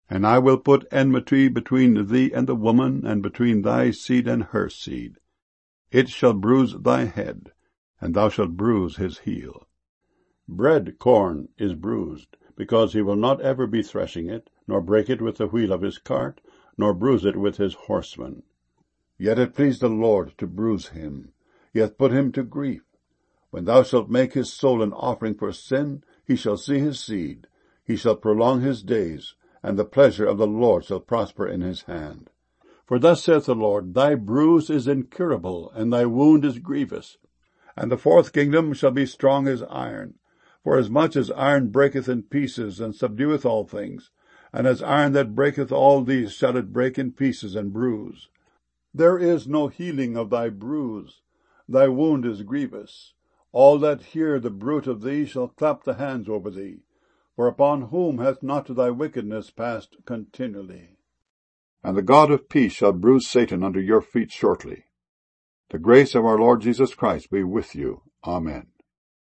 And I will put enmity between thee and the woman, and between thy seed and her seed. It shall bruise thy head, and thou shalt bruise his heel. Bread corn is bruised, because he will not ever be threshing it, nor break it with the wheel of his cart, nor bruise it with his horsemen. Yet it pleased the Lord to bruise him. He hath put him to grief. When thou shalt make his soul an offering for sin, he shall see his seed. He shall prolong his days, and the pleasure of the Lord shall prosper in his hand. For thus saith the Lord, thy bruise is incurable, and thy wound is grievous. And the fourth kingdom shall be strong as iron. For as much as iron breaketh in pieces, and subdueth all things, and as iron that breaketh all these shall it break in pieces and bruise. There is no healing of thy bruise. Thy wound is grievous. All that hear the bruit of thee shall clap the hands over thee. For upon whom hath not thy wickedness passed continually? And the God of peace shall bruise Satan under your feet shortly. The grace of our Lord Jesus Christ be with you. Amen.